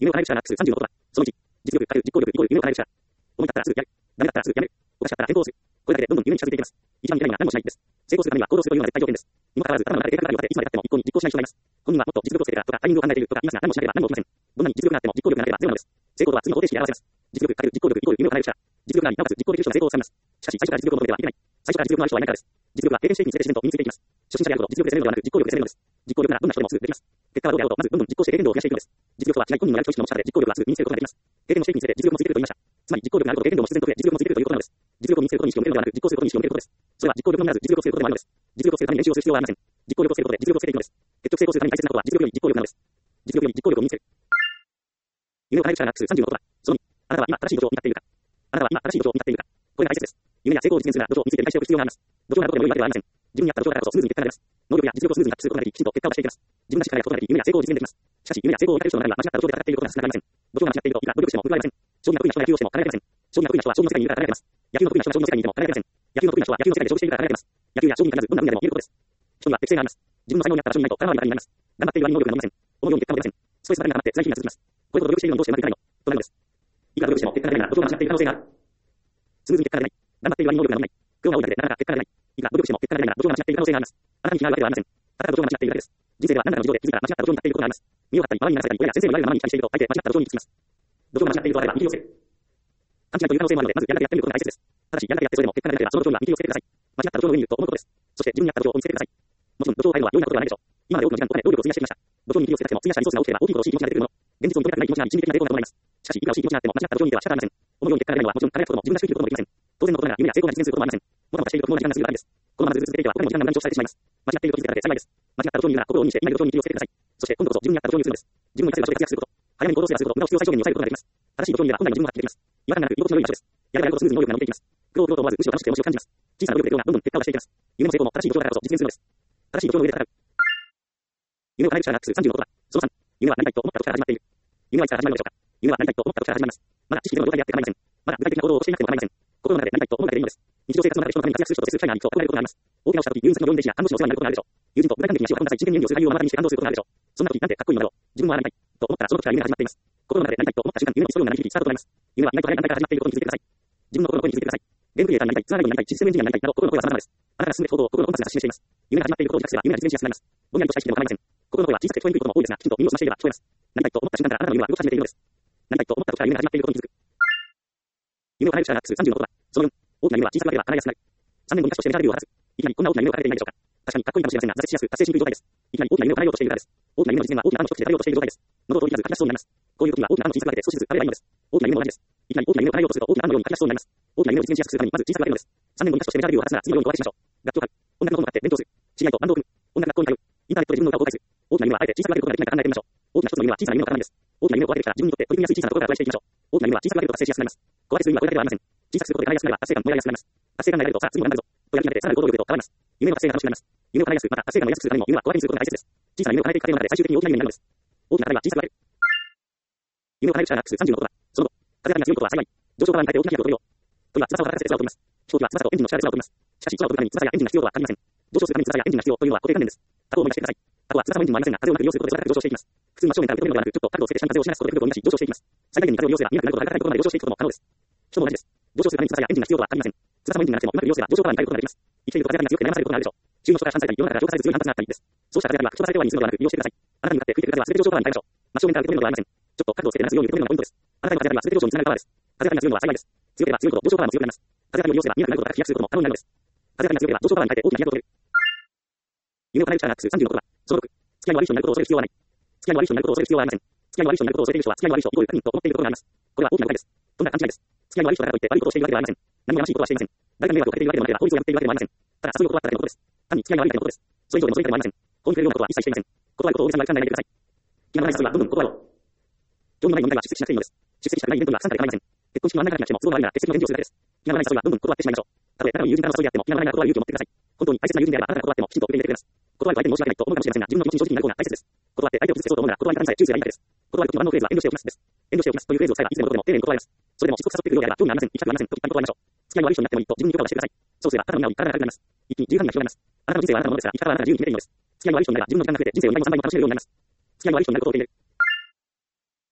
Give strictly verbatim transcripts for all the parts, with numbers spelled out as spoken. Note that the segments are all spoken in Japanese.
夢を叶える者が複数さんじゅうのことは、そのいち、実力かける実行力イコール夢を叶える者。思い立ったらすぐやる。ダメだったらすぐやめる。おかしかったら変更する。これだけでどんどん夢に近づいていきます。一番嫌いな何もしないです。成功するためには行動するというのが絶対条件です。にもかかわらず頭の中で計画があるようでいつまで経っても一向に実行しない人がいます。本人はもっと実力をつけてからとかタイミングを考えているとか言いますが何もしなければ何も起きません。どんなに実力があっても実行力がなければゼロなのです。成功とは次の方程式で表せます。実力かける実行力イコール夢を叶える者。実力があり、なおかつ実行できる人が成功を収めます。しかし最初から実力を求めてはいけない。最初から実力のある人はいないからです。実力は経験していくにつれて自然と身についていきます。初心者であるほど実力で攻めるのではなく実行力で攻めるのです。実行力ならどんな人でもすぐできます。結果はどうであろうとまずどんどん実行して経験量を増やしていくのです。実力とは違い本人のやる組織の力で実行力はすぐ身につけることができます。経験をしていくにつれて実力もついてくると言いました。つまり実行力があるほど経験量も自然と増え実力もついてくるということなのです。実力を身につけることに意識を向けるのではなく実行することに意識を向けることです。それは実行力のみならず実力をつけることでもあるのです。実力をつけるために練習をする必要はありません。実行力をつけることで実力をつけていくのです。結局成功するために大切なことは実力より実行力なのです。実力より実行力を身につける。夢を叶える者が複数さんじゅうのことは、そのに、あなたは今正しい土壌を見立っているか。あなたは今正しい土壌を見立っているか。これが大切です。夢や成功を実現するなら土壌を見つけて理解しておく必要があります。土壌がどこでも良いわけではありません。自分に合った土壌だからこそスムーズに結果が出ます。能力や実力をスムーズに発揮することができ、きちんと結果を出していきます。自分らしく考えたことができ、夢や成功を実現できます。しかし夢や成功を追いかける人の中には間違った土壌で戦っていることが少なくありません。土壌が間違っているといくら努力しても報われません。将棋が得意な人が野球をしても叶えられません。将棋が得意な人は将棋の世界にいるから叶えられます。野球の得意な人は将棋の世界にいても叶えられません。野球の得意な人は野球の世界で勝利しているから叶えられます。野球や将棋に限らずどんな分野でも言えることです。人には適性があります。自分の才能にあった場所にないと空回りがになります。頑張っている割に能力が伸びません。思うように結果も出ません。ストレスばかりが溜まって辛い日々が続きます。これほど努力しているのにどうしてうまくいかないのとなるのです。いくら努力しても結果が出ないなら土壌が間違っている可能性がある。スムーズに結果が出ない。頑張っている割に能力が伸びない。苦労が多いだけでなかなか結果が出ない。いくら努力しても結果が出ないなら土壌が間違っている可能性があります。あなたに気があるわけではありません。ただ土壌が間違っているだけです。人生では何らかの事情で気づいたら間違った土壌に立っていることがあります。身を張ったり周りにならせたり親や先生の言われるままに期待していると大抵間違った土壌に行きます。土壌が間違っているとあれば見切りをつける。勘違いという可能性もあるのでまずやり方でやってみることが大切です。ただしやり方でやってそれでも結果が出なければその土壌には見切りをつけてください。間違った土壌の上にいると思うことです。そして自分に合った土壌を見つけてください。もちろん土壌を変えるのは容易なことではないでしょう。今まで多くの時間とお金、労力を費やしてきました。土壌に見切りをつけたくても費やしたリソースが多ければ大きいほど惜しい気持ちが出てくるもの。現実を認めたくない気持ちが一時的な抵抗が伴います。しかしいくら惜しい気持ちがあっても間違った土壌にいては仕方ありません。思うように結果が出ないのはもちろん叶えたことも自分らしく生きることもできません。当然のことながら夢や成功が実現することもありません。もたもたしているともう時間が過ぎるだけです。このままずっと続けていてはこれも時間が無駄に長期化されてしまいます。間違っていると気づいたからで幸いです。間違った土壌にいるなら心を鬼にして今いる土壌に見切りをつけてください。そして今度こそ自分に合った土壌に移るのです。自分の生かせる場所で活躍すること。早めに行動すればするほど無駄を必要最小限に抑えることができます。正しい土壌にいれば本来の自分が発揮できます。違和感がなく居心地の良い場所です。やればやるほどスムーズに能力が伸びていきます。苦労苦労と思わずむしろ楽しくて面白く感じます。小さな努力でどうがどんどん結果を出していきます。夢も成功も正しい土壌だからこそ実現するのです。正しい土壌の上で戦う。夢を叶える者が複数さんじゅうのことは、そのさん、夢はなりたいと思ったことから始まっている。夢はいつから始まるのでしょうか。夢はなりたいと思ったことから始まります。まだ知識での状態であって構いません。まだ具体的な行動をしていなくても構いません。心の中でなりたいと思うだけでいいのです。日常生活の中で人のために活躍する人と接する機会がありと憧れることがあります。大怪我をした時、入院先の病院で医師や看護師の世話になることがあるでしょう。友人と具体的に足を運んだ際、真剣に演技をする内容を目の当たりにして感動することがあるでしょう。そんな時なんてかっこいいのだろう。自分もああなりたいと思ったらその時から夢が始まっています。心の中でなりたいと思った瞬間、夢の一人になりきりスタートとなります。夢は意外と早い段階から始まっていることに気づいてください。自分の心の声に気づいてください。ゲームクリエイターになりたい、ツアーガイドになりたい、システムエンジニアになりたいなど心の声は様々です。あなたが進めて行動を心のコンパスが示しています。夢が始まっていることを自覚すれば夢が実現しやすくなります。ぼんやりとした意識でも構いません。心の声は小さく聞こえにくいことも多いですが、きちんと耳を澄ましていれば聞こえます。なりたいと思った瞬間からあなたの夢は動き始めているのです。なりたいと思った時から夢が始まっていることに気づく。夢を叶える者が複数さんじゅうのことは、そのよん、大きな夢は小さくなれば叶えやすくなる。さんねんごに歌手としてメジャーデビューを果たす。いきなりこんな大きな夢を叶えていないでしょうか。確かにかっこいいかもしれませんが、挫折しやすく達成しにくい状態です。いきなり大きな夢を叶えようとしているからです。大きな夢の実現は大きな案の一つで食べようとしている状態です。喉を通りず書き出しそうになります。こういう時は大きな案の小さく分けて少しずつ食べればいいのです。大きな夢も同じです。いきなり大きな夢を叶えようとすると大きな案のように書き出しそうになります。大きな夢を実現しやすくするためにまず小さく分けるのです。さんねんごに歌手としてメジャーデビューを果たすなら次のように小分けしましょう。楽器を買う。音楽の本を買って勉強する。知り合いとバンドを組む。音楽学校に通う。インターネットで自分の歌を公開する。大きな夢はあえて小さく分けることができないか考えてみましょう。大きな一つの夢は小さな夢の塊です。大きな夢を小分けてきたら自分にとって取り組みやすい小さなところから加えていきましょう。大きな夢は小さく分けると達成しやすくなります。小分けする意味はこれだけではありません。小さくすることで叶いやすくなれば達成感も得られやすくなります。達成感が得られるとさあ次も頑張るぞとやる気が出てさらに行動力へと変わります。夢の達成が楽しくなります。夢を叶えやすくまた達成感を得やすくするためにも夢は小分けにすることが大切です。小さな夢を叶えていく過程の中で最終的に大きな夢になるのです。大きな夢は小さく分ける。夢を叶える者が複数さんじゅうのことは、その後、風当たりが強いことは幸い。上昇からに変えて大きな飛躍を取るよ。鳥は翼を働かせて空を飛びます。飛行機は翼とエンジンの力で空を飛びます。しかし空を飛ぶために翼やエンジンが必要とは限りません。上昇するために翼やエンジンが必要というのは固定観念です。タコを思い出してください。タコは翼もエンジンもありませんが、風をうまく利用することで空高く上昇していきます。普通に真正面から受け止めるのではなく、ちょっと角度をつけて下に風を押し流すことで空気を生み出し上昇していきます。最大限に風を利用すれば見なくなることがなくなることまで上昇していくことも可能です。人も同じです。上昇するために翼やエンジンが必要とは限りません。翼もエンジンがなくてもうまく利用すれば上昇からに変えることができます。生きていると風当たりが強くて悩まされることがあるでしょう。中の人から反されたり、世の中から浄化される強い反発があったりです。そうした風当たりは吹き飛ばされてはにするのではなく利用してください。あなたに向かって吹いてくる風は全て上昇からに変えましょう。真正面から受け止めるのではありません。ちょっと角度をつけて流すように受け止めるのがポイントです。あなたの風当たりは全て上昇につながるからです。風当たりが強いのは幸いです。強ければ強いほど上昇からも強くなります。風当たりを利用すれば見なくなることから飛躍することも可能になるのです。風当たりが強ければ上昇からに変えて大きな飛躍を取れる。夢を叶える者が複数さんじゅうのことは、そのろく、付き合いの悪い人になることを恐れる必要はない。付き合いの悪い人になることを恐れる必要はありません。付き合いの悪い人になることを恐れる人は付き合いの悪い人イコール他人と思っていることがあります。これは大きな誤解です。とんだ勘違いです。付き合いの悪い人だからといって悪いことをしているわけではありません。何もやましいことはしていません。誰かに迷惑をかけているわけでもなければ法律を破っているわけでもありません。ただ誘うことはただのことです。単に付き合いが悪いだけのことです。それ以上にもそれ以下でもありません。法に触れるようなことは一切していません。断ることを大げさに考えないでください。気がない人はどんどん断ろう。情のない問題は出席しなくていいのです。出席したくないイベントには参加で構いません。結婚式の案内がなくても都合が悪いなら欠席の返事をするだけです。気がない人はどんどん断ってしまいましょう。たとえ誰の友人からの誘いであっても気がないなら断る勇気を持ってください。本当に大切な友人であればあなたが断ってもきちんと受け入れてくれます。断ると相手に申し訳ないと思うかもしれませんが、自分の気持ちに正直になる方が大切です。断って相手を傷つけそうと思うなら断り方にさえ注意すればいいだけです。断るときの万能フレーズは遠慮しておきますです。遠慮しておきますというフレーズを使えばいつでもどこでも丁寧に断ります。それでもしつこく誘ってくるようであれば興味がありません、行きたくありませんと一旦断りましょう。付き合いの悪い人になってもいいと自分に許可をしてください。そうすればあなたの身なり体が軽くなります。一気に自由感が広がります。あなたの人生はあなたのものですが、生き方はあなたが自由に決めていいのです。付き合いの悪い人になれば自分の時間が増えて人生をにばいもさんばいも楽しめるようになります。付き合いの悪い人になることを受け入れる。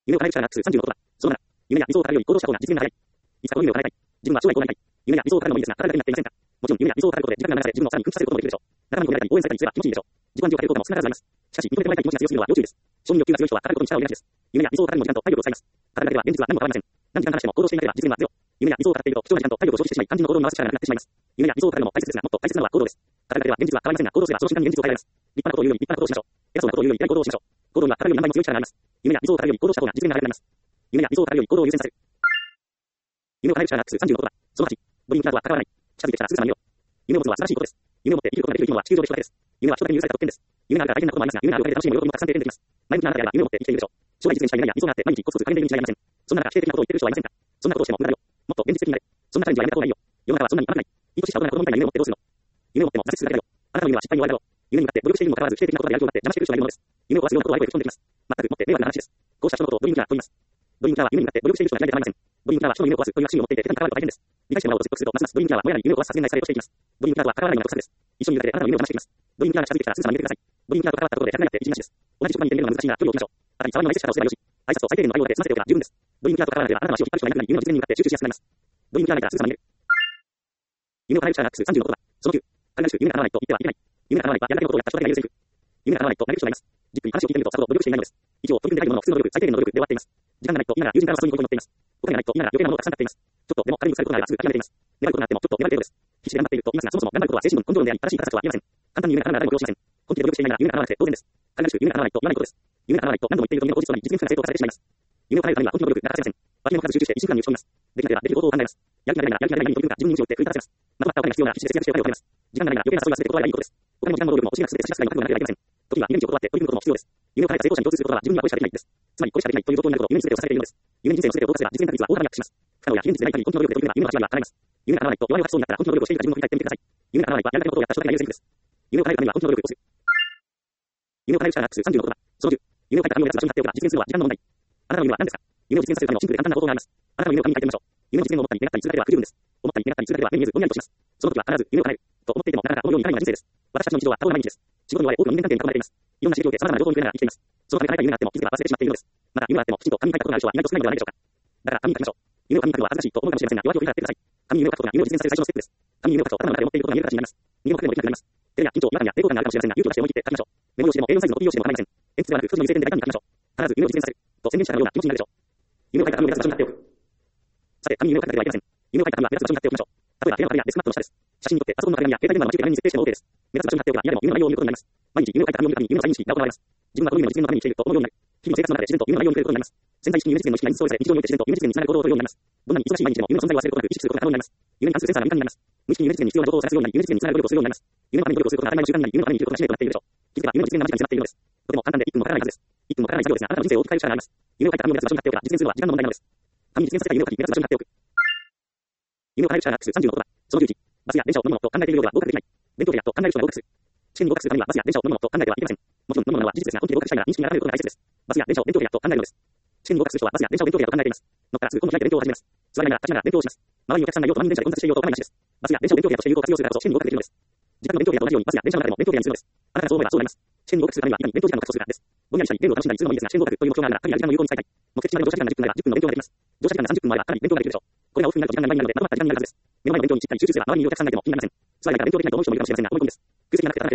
夢を叶える者が数さんじゅうのことは、そのなら、夢や理想を叶えるより行動した方が実現が早い。いつかこの夢を叶えたい。自分は将来こうなりたい。夢や理想を叶えるのもいいですが、体だけになっていませんか。もちろん夢や理想を叶えることで時間が流され、自分をさらに奮起させることもできるでしょう。仲間に褒められたり応援されたりすれば気持ちいいでしょう。自己暗示をかける効果も少なからずあります。しかし、認めてもらいたい気持ちが強すぎるのは要注意です。承認欲求が強い人は叶うことに力を入れがちです。夢や理想を叶えるのに時間と体力を使います。体だけでは現実は何も変わりません。何時間話しても行動していなければ実現はゼロ。夢や理想を語っていると貴重な時間と体力を消費してしまい、肝心の行動に回す力がなくなってしまいます。夢や理想を語るのも大切ですが、もっと大切なのは行動です。語るだけでは現実は変わりませんが、行動すればその瞬間に現実を変えられます。立派なことを言うより立派なことをしましょう。偉そうなことを言うより偉い行動をしましょう。行動には語るより何倍も強い力があります。夢や理想を語るより行動した方が実現が早くなります。夢や理想を語るより行動を優先させる。夢を叶える力が数さんじゅうのことだ。そのはち、ドリームキラーとは関わらない。近づいてきたらすぐさま見ろ。夢を持つのは素晴らしいことです。夢を持って生きることができる生き物は地球上で一人だけです。夢は人だけに許された特権です。夢があるから大変なこともありますが、夢があるおかげで楽しみも喜びもたくさん経験できます。前向きなあなたであれば夢を持って生きているでしょう。将来実現したい夢や理想があって毎日コツコツ加減でいるに違いありません。そんな中否定的なことを言っている人はいませんか。そんなことをしても無駄よ。もっと現実的になれ。そんなチャレンジはやめた方がいいよ。世の中はそんなに甘くない。いい年した大人が子供みたいな夢を持ってどうするの。夢を持っても挫折するだけだよ。あなたの夢は失敗に終わりだろう。夢に向かって努力しているにもかかわらず否定的なことでやる気を持って邪魔している人がいるものです。夢を壊すようなことをあえて吹き込んできます。全くもって迷惑な話です。こうした人のことをドリームキラーと言います。ドリームキラーは夢に向かって努力している人が嫌いで構いません。ドリームキラーは人の夢を壊すという悪心を持っていて手段に関わると大変です。理解してもらおうと説得するとますますドリームキラーは燃えない夢を壊す殺人罪されとしていきます。ドリームキラーとは関わらないような特策です。一緒にいるだけであなたの夢を邪魔していきます。ドリームキラーが近づいてきたらすぐさま逃げてください。ドリームキラーと関わったことで客になって一日なしです。同じ職場にいてみるのが難しいなら距離を置きましょう。あたり触りのない接し方をすればよし。挨拶と最低限の愛をだけ済ませておけば十分です。ドリームキラーと関わらなければあなたの足を引っ張る人がいなくなり夢の実現に向かって集中しやすくなります。ドリームキラーがいたらすぐさま逃げる。夢を叶える力が数さんじゅうのことだ。そのきゅう、軽々しく夢が叶わないと言ってはいけない。夢が叶わないはやるだけのことをやった人だけが許せる。夢が叶わないと嘆く人がいます。じっくり話を聞いてみるとさほど努力していないのです。一応取り組んでないものの普通の努力、最低限の努力で終わっています。時間がないと今なら友人からの誘いに恋に乗っています。お金がないと今なら余計なものがたくさん買っています。ちょっとでも彼にされることがあればすぐ諦めています。願うことがあってもちょっと願う程度です。必死で頑張っていると言いますが、そもそも頑張ることは精神のコントロールであり、正しい形とは言えません。簡単に夢が叶うなら誰も利用しません。本気で努力していないなら夢が叶わなくて当然です。軽々しく夢が叶わないと言わないことです。夢が叶わないと何度も言っていると夢の口実となり実現不可能な正当化されてしまいます。夢を叶えるためには本気の努力が欠かせません。脇の数集中して一週間に打ち込みます。できなければできることを考えます。やる気がないならやる気がないなりに取り組むか自分に無知を打って奮い立たせます。まとまったお金が必要なら必死で節約してお金を貯めます。時間がないなら余計な誘いは全て断ればいいことです。お金も時間も労力も惜しみなく全て差し出すくらいの覚悟がなければいけません。時には夢にを断って取り組むことも必要です。夢を叶えた成功者に共通することは自分にはこれしかできないです。つまりこれしかできないという状況になると夢に全てを捧げているのです。夢に人生の全てを投下すれば実現確率は大幅にアップします。不可能や非現実でない限り本気の努力で取り組めば夢の間違いは叶います。夢が叶わないと弱いを吐きそうになったら本気の努力をしているか自分を振り返ってみてください。夢が叶わないはやるだけのことをやった人だけが優先です。夢を叶えるためには本気の努力をする。夢を叶える力が数さんじゅうのことだ。そのじゅう、夢を叶えた紙をやつ場所に貼っておけば実現するのは時間の問題。あなたの夢は何ですか。夢を実現させるためのシンプルで簡単な方法があります。あなたの夢を紙に書いてみましょう。夢の実現を思ったり願ったりするだけでは不十分です。思ったり願ったりするだけでは目に見えずぼんやりとします。その時は必ず夢を叶えると思っていてもなかなか思うようにいかないのが人生です。私たちの日常は多忙な毎日です。仕事に追われ多くの人間関係に囲まれています。いろんな刺激を受け様々な情報に触れながら生きています。そのため叶えた夢があっても気づけば忘れてしまっているのです。また夢があってもきちんと紙に書いたことがある人は意外と少ないのではないでしょうか。だから紙に書きましょう。夢を紙に書くのは恥ずかしいと思うかもしれませんが弱気を振り払ってください。紙に夢を書くことが夢を実現させる最初のステップです。紙に夢を書くと頭の中で思っていることが見える形になります。右も書くでもできなくなります。手や緊張、違和感や抵抗感があるかもしれませんが勇気を出して思い切って書きましょう。メモ用紙でも エーよん サイズのコピー用紙でも構いません。鉛筆ではなく太字の油性ペンで大胆に書きましょう。必ず夢を実現させると宣言したかのような気持ちになるでしょう。夢を書いた紙を目立つ場所に貼っておく。さて、紙に夢を書かなければいけません。夢を書いた紙は目立つ場所に貼っておきましょう。例えば部屋の壁やデスクマットの下です。写真に撮ってパソコンの壁紙や携帯電話の待ち受け画面に設定しても OK です。目立つ場所に貼っておけば嫌でも夢の内容を見ることになります。毎日夢を書いた紙を見るたびに夢の再認識が行われます。自分はこの夢の実現のために生きていると思うようになる。日々の生活の中で自然と夢の内容を見ることになります。潜在意識に夢実現の意識がインストールされ、日常において自然と夢実現につながる行動をとるようになります。どんなに忙しい毎日でも夢の存在を忘れることなく意識することが可能になります。夢に関するセンサーが敏感になります。無意識に夢実現に必要な情報を探すようになり、夢実現につながる努力をするようになります。夢のために努力をすることが当たり前の習慣になり、夢のために生きることが使命となっているでしょう。気づけば夢の実現が間近に迫っているのです。とても簡単でいっぷんもかからないはずです。いっぷんもかからない作業ですが、あなたの人生を大きく変える力があります。夢を書いた紙を目立つ場所に貼っておけば実現するのは時間の問題なのです。紙に実現させた夢を書き、目立つ場所に貼っておく。夢を叶える力が数さんじゅうのことだ。そのじゅういち、バスや電車を飲むものと考えているようでは合格できない。勉強やと考える人が合格する。試験に合格するためにはバスや電車を飲むものと考えてはいけません。もちろん飲むものは事実ですが、本気で合格したいなら認識に改めることが大切です。バスや電車を勉強やと考えるのです。試験に合格する人はバスや電車を勉強やと考えています。乗ったらすぐ今度開いて勉強を始めます。座りながら立ちながら勉強をします。周りにお客さんがいようと満員電車で混雑していようとお構いなしです。バスや電車を勉強やとして有効活用するからこそ試験に合格できるのです。時間の勉強やと同じようにバスや電車の中でも勉強やにするのです。あなたがそう思えばそうなります。試験に合格するためにはいかに勉強時間を確保するかです。ぼんやりしたりゲームを楽しんだりするのもいいですが、試験合格という目標があるなら、神や時間の有効に使いたい。目的地まで乗車時間がじゅっぷんならじゅっぷんの勉強ができます。乗車時間がさんじゅっぷんもあればかなり勉強ができるでしょう。これがオフになると時間がないのでまとまった時間になるはずです。目の前の勉強にしっかり集中すれば周りにいるお客さんがいても気になりません。座りながら勉強できないと思う人もいるかもしれませんが、思い込みです。空席がなくて立たなければいけない状況なら立ちながらできる勉強をすればいいことです。このようなに暗記カードをめくったりすることがあったままの勉強になります。ただ、紙のカードをめくったり勉強につながらないメリットもあります。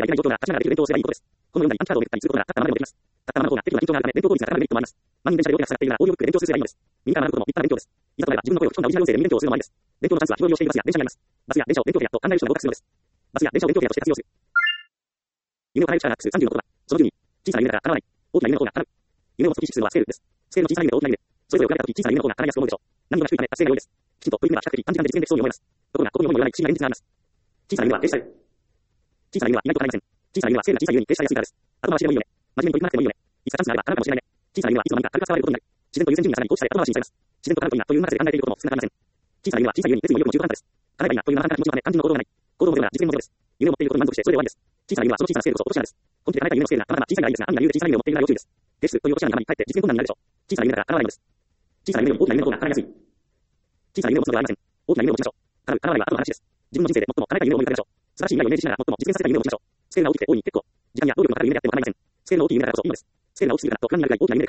満員電車で両手が塞がっているならオーディオブックで勉強するすればいいのです。耳から学ぶことも立派な勉強です。いざとなれば自分の声を吹き込んだオリジナル音声で耳勉強をするのもありです。勉強のチャンスは日頃利用しているバスや電車にあります。バスや電車を勉強部屋と考える人が合格するのです。バスや電車を勉強部屋として活用する。夢を叶える力が数さんじゅうのことだ。そのじゅうに、小さな夢だから叶わない。大きな夢の方が叶う。夢を持つ時指数はスケールです。スケールの小さな夢と大きな夢。それぞれを比べた時小さな夢の方が叶いやすく思うでしょう。難度が低いため達成が多いです。きちんと取り組めば比較的短時間で実現できそうに思います。ところが、ここに思いもよらない不思議な現実があります。小さな夢は停止される。小さな夢は意外と叶いません。小さな夢はスケールが小さいゆえに停止されやすいからです。後回しでもいいよね。真面目に取り組まなくてもいいよね。いつかチャンスがあれば叶うかもしれないね。小さな夢はいつの間にか軽く使われることになる。自然と優先順位がさらに放置され後回しにされます。自然と叶うといいなという中で考えていることも少なくありません。小さな夢は小さいゆえに熱意も意欲も中途半端です。叶えばいいなという生半可な気持ちのため肝心の行動がない。行動もゼロなら実現もゼロです。夢を持っていることに満足してそれで終わりです。小さな夢はその小さなスケールこそ落とし穴です。本気で叶えた夢のスケールがたまたま小さいがいいですが、安易な理由で小さな夢を持っているなら要注意です。停止するという落とし穴に山に帰って実現困難になるでしょう。小さな夢だから叶わないのです。小さな夢より大きな夢の方が叶いやすい。小さな夢を持つのではありません。大きな夢を持ちましょう。叶う叶わないは後の話です。自分の人生で最も叶えた夢を思い浮かべましょう。素晴らしい未来をイメージしながら最も実現させた夢を持ちましょう。スケールが大きくて大いに結構。時間や労力のかかる夢であっても構いません。スケールが大きい夢だからこそいいのです。スケールが大きすぎるからと不安になるぐらい大きな夢で構いません。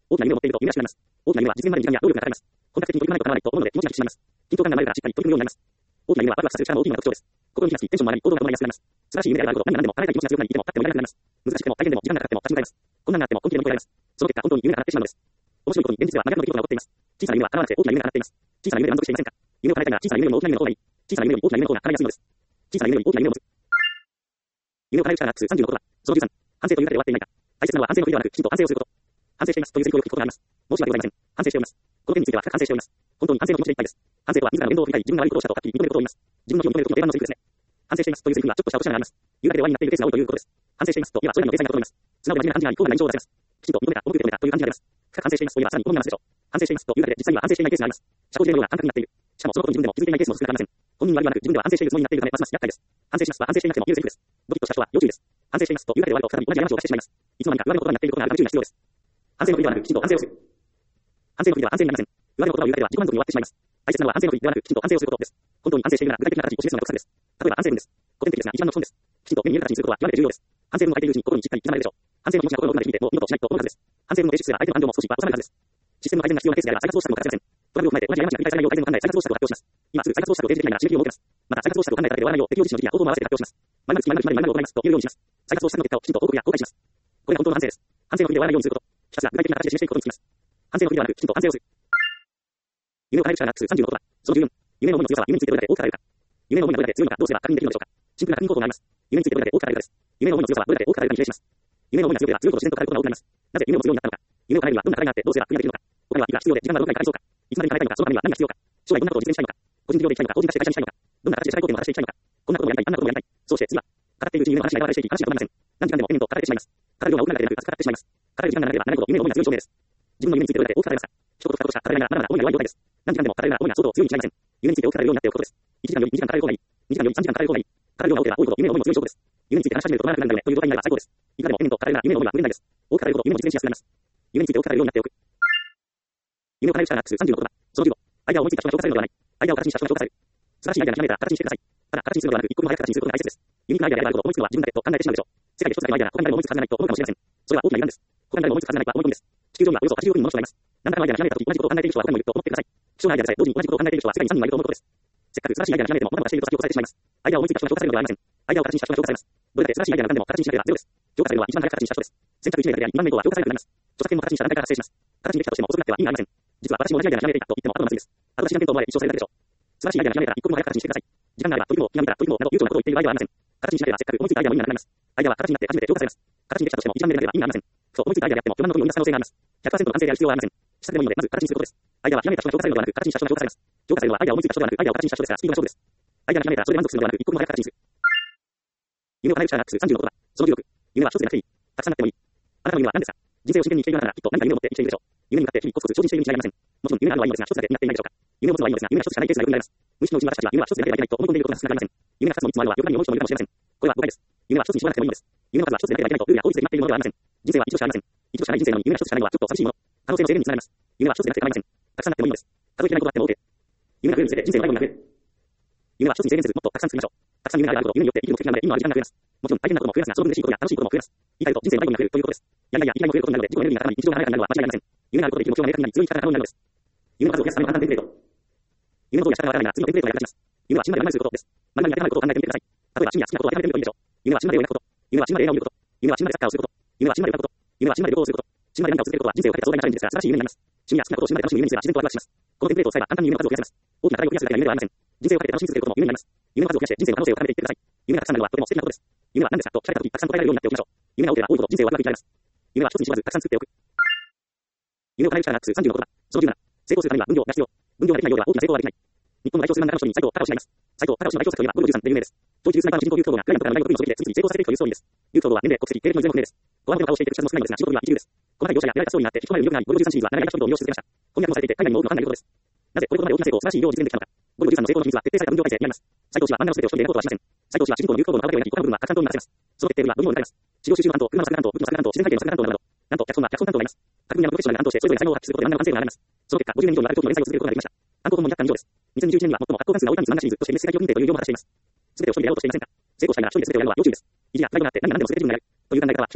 大きな夢を持っていると夢は失われます。大きな夢は実現までに時間や労力がかかります。本格的に取り組まないと叶わないと思うので気持ちが引き締まります。緊張感が生まれるからしっかり取り組むようになります。大きな夢はワクワクさせる力の大きな特徴です。心に火がつき、テンションも上がり、行動が伴いやすくなります。素晴らしい夢であること、何が何でも叶えたい気持ちが強くなり、いても立ってもいられなくなります。難しくても大変でも時間がかかっても立ち向かいます。困難があっても本気で乗り越えられます。その結果、本当に夢が叶ってしまうのです。面白いことに、現実では真逆の出来事が起こっています。小さな夢は叶わなくて大きな夢が叶っています。小さな夢で満足していませんか？夢を叶えたいなら小さな夢よりも大きな夢の方がいい。小さな夢より大きな夢の方が叶いやすいのです。小さな夢より大きな夢を持つ。夢を叶える力がさんじゅうのことは、そのじゅうさん、反省というだけで終わっていないか。大切なのは反省のふりではなく、きちんと反省をすること。反省していますという選挙を聞くことがあります。申し訳ございません。反省しております。この件については深く反省しております。本当に反省の気持ちでいっぱいです。反省とは自らの言動を振り返り、自分が悪いことをしたとはっきり認めることを言います。自分の非を認めることの定番のセリフですね。反省していますというセリフにはちょっとした落とし穴があります。言うだけで終わりになっているケースが多いということです。反省していますと言えばそれらの制裁が整います。素直で真面目な感じがあり、高度な印象を出せます。きちんと認めた、重く受け止めたという感じが出ます。深く反省していますと言えばさらに好みますでしょう。反省していますと言うだけで実際には反省していないケースがあります。社交辞令のような感覚になっている。しかもそのことに自分でも気づいていないケースも少なくありません。本人に悪いはなく自分では反省しているつもりになっているためますます厄介です。反省しますは反省していなくても言うセリフです。ドキッとした人は要注意です。反省していますと言うだけで終わると再び同じ過ちをしてしまいます。いつの間にか言われる言葉になっていることがあるため注意が必要です。反省のふりではなくきちんと反省をする。反省のふりでは反省になりません。言われる言葉を言うだけでは自己満足に終わってしまいます。大切なのは反省のふりではなくきちんと反省をすることです。本当に反省しているなら具体的な形を示すのが国策です。例えば反省文です。古典的ですが一番の基本です。きちんと目に見える形にすることは極めて重要です。反省文を書いているうちに心にしっかり刻まれるでしょう。反省の気持ちが心の奥まで響いてもう二度としないと思うはずです。反省文の提出すら相手の感情も少しは収まるはずです。システムの改善が必要なケースであれば再発防止策を欠かせません。トラブルを踏まえて同じ過ちが繰り返されないよう改善の考え再発防止策を発表します。今すぐ再発防止策を提示できないなら締め切りを設けます。また再発防止策を考えただけで終わらないよう適用実施の時期や報道も合わせて発表します。前々月前々月までに前々を行いますと言えるようにします。再発防止策の結果をきちんと報告や公開します。これが本当の反省です。反省のふりで終わらないようにすること。ひたすら具体的な形で示していくことにつきます。反省のふりではなくきちんと反省をする。夢を叶える力がさんじゅうのことは、そのじゅうよん、夢の思いの強さは夢についてどれだけ多く語れるか。夢の思いがどれだけ強いのかどうすれば確認できるのでしょうか。シンプルな確認方法があります。夢についてどれだけ多く語れるかです。夢の思いの強さはどれだけ多く語れるかに比例します。夢の思いが強ければ強いほど自然と語ることが多くなります。なぜ夢を持つようになったのか。夢を叶えるにはどんな課題があってどうすればクリアできるのか。他には息が必要で時間はどのくらいかかりそうか。いつまでに叶えたいのか、そのためには何が必要か。将来どんなことを実現したいのか。個人事業で行きたいのか、法人化して会社にしたいのか。どんな形で社会貢献を果たしていきたいのか。こんなこともやりたい、あんなこともやりたい。そうして次は、語っているうちに夢の話が現れていき、話が止まりません。何時間でも延々と語れてしまいます。語る量が多くなるだけでなく、語ってしまいます。語る時間が長ければ長いほど夢の思いが強い証明です。自分の夢についてどれだけ多く語れますか。一言二言しか語れないならまだまだ思いが弱い状態です。何時間でも語れるなら思いが相当強いに違いません。夢について多く語れるようになっておくことです。いちじかんよりにじかん語れる方がいい。にじかんよりさんじかん語れる方がいい。語る量が多ければ多いほど夢の思いも強い証拠です。夢について話し始めると止まらなくなるのでという状態になれば最高です。いくらでも延々と語れるなら夢の思いは無限大です。多く語れるほど夢も実現しやすくなります。夢について多く語れるようになっておく。夢を叶える力がさんじゅうのことは、そのじゅうご、アイデアを思いついた人が評価されるのではない。アイデアを形にした人が評価される。素晴らしいアイデアがひらめいたら形にしてください。ただ形にするのではなく一刻も早く形にすることが大切です。ユニークなアイデアであることを思いつくのは自分だけと考えてしまうでしょう。世界で一つだけのアイデアが他に誰も思いつくはずがないと思うかもしれません。それは大きな油断です。他に誰も思いつくはずがないとは思い込みです。地球上にはおよそはちじゅうおく人もの人がいます。何らかのアイデアがひらめいたとき同じことを考えている人は他にもいると思ってください。貴重なアイデアでさえ同時に同じことを考えている人は世界にさんにんもいると思うことです。せっかく素晴らしいアイデアがひらめいても他の人がしていると先を越されてしまいます。アイデアを思いついた人が評価されるのではありません。アイデアを形にした人が評価されます。どれだけ素晴らしいアイデアが何でも形にしなければゼロです。評価されるのは一番早く形にした人です。選択いち名だけでありにまん名とは評価されるようになります。著作権も形にした段階から発生します。形にできたとしても遅くなっては意味がありません。実は私も同じアイデアがひらめいていたと言っても後の祭りです。後出しが点と思われ一生されるだけでしょう。素晴らしいアイデアがひらめいたら一刻も早く形にしてください。時間があれば取り組もう、ひらめいた取り組もうなど悠長なことを言っている場合ではありません。形にしなければせっかく思いついたアイデアも意味がなくなります。アイデアは形になって初めて評価されます。形にできたとしても一番目でなければ意味がありません。ふと思いついたアイデアであっても巨万の富を生み出す可能性があります。ひゃくパーセント の完成である必要はありません。試作でもいいのでまず形にすることです。アイデアはひらめいた人が評価されるのではなく形にした人が評価されます。評価されるのはアイデアを思いついた人ではなくアイデアを形にした人ですからスピードが勝負です。アイデアがひらめいたらそれで満足するのではなく一刻も早く形にする。夢を叶える力がさんじゅうのことは、そのじゅうろく、夢は一つでなくていい。たくさんあってもいい。あなたの夢は何ですか。人生を真剣に生きているのならきっと何か夢を持って生きているでしょう。夢に向かって日々コツコツ精進しているに違いありません。もちろん夢があるのはいいのですが一つだけになっていないでしょうか。夢を持つのはいいのですが夢が一つしかないケースがよく見られます。無意識のうちに私たちは夢は一つでなければいけないと思い込んでいることが少なくありません。夢が二つも三つもあるのは欲張りに思う人もいるかもしれません。これは誤解です。夢は一つに絞らなくてもいいのです。夢の数は一つでなければいけないとルールや法律で決まっているものではありません。人生は一度しかありません。一度しかない人生なのに夢が一つしかないのはちょっと寂しいもの。可能性の制限につながります。夢は一つでなくて構いません。たくさんあってもいいのです。数えきれないことがあっても OK。夢が増えるにつれて人生の迷子になる。夢は一つに制限せずもっとたくさん作りましょう。たくさん夢があるほど夢によって生きる目的が生まれ意味のある時間が増えます。もちろん大変なことも増えますがその分嬉しいことや楽しいことも増えます。言い換えると人生の迷子になるということです。やりがいや生きがいも増えることになるので自己エネルギーが高まり日常が華やかになるのは間違いありません。夢があることで生きる目標が明確になり強い力が可能になるのです。夢の数を増やすための簡単テンプレート。夢の通りや仕方がわからないなら次のテンプレートを役立ちます。夢は死ぬまでやらないすることです。前々に当てはまることを考えてみてください。例えば趣味や好きなことを当てはめてみるといいでしょう。夢は死ぬまで泳ぐこと。夢は死ぬまで映画を見ること。夢は死ぬまでサッカーをすること。夢は死ぬまで歌うこと。夢は死ぬまで旅行をすること。死ぬまで何かを続けることは人生をかけた壮大なチャレンジですが素晴らしい夢になります。趣味や好きなことを死ぬまで楽しむ夢にすれば自然とワクワクします。このテンプレートを使えば簡単に夢の数を増やせます。大きな課題をクリアするだけが夢ではありません。人生をかけて楽しみ続けることも夢になります。夢の数を増やして人生の可能性を高めていってください。夢がたくさんなのはとても素敵なことです。夢は何ですかと聞かれたときたくさん答えられるようになっておきましょう。夢が多ければ多いほど人生をワクワクになります。夢は一つに絞らずたくさん作っておく。夢を叶える力がさんじゅうのことだ。そのじゅうなな、成功するためには分業が必要。分業ができないようでは大きな成功はできない。日本の代表する漫画の人に斎藤隆になります。斎藤隆の代表作といえばゴルゴじゅうさんで有名です。当時スナイパーの主人公竜兄がクライアントからの大学の時で次々成功させていくというストーリーです。竜兄は年齢、国籍、経歴のいずれも不明です。ごわんほどの顔をしていて口数も少ないのですが仕事には一流です。細かい描写や見られたストーリーになって引き込まれる魅力があり、ゴルゴじゅうさんシリーズは長い間人々を魅了し続けました。翻訳もされていて海外にも多くのファンがいることです。なぜこれほどまで大きな成功、素晴らしい医療を実現できたのか。ゴルゴじゅうさんの成功の秘密は徹底された分業体制にあります。斎藤氏は漫画の全てを一人でやることはしません。斎藤氏は主人公の流行語の顔だけを描き、他の部分は拡散等に任せます。その決定は読み物になります。資料収集の担当、車の作画担当、武器の作画担当、自然背景の作画担当など、なんと脚本は脚本担当がいます。各分野のプロフェッショナルが担当してそれぞれ才能を発揮することで漫画の完成度が上がります。その結果、ごじゅうねん以上にわたる長期の連載を続けることができました。単行本もにひゃっかん以上です。にせんにじゅういちねんには最も発行関数が多い単一漫画シリーズとして世界記録認定という偉業も果たしています。すべてを一人でやろうとしていませんか。成功したいなら一人で全てをやるのは要注意です。意地やプライドがあって何が何でも全て自分がやるという考え方は危険です。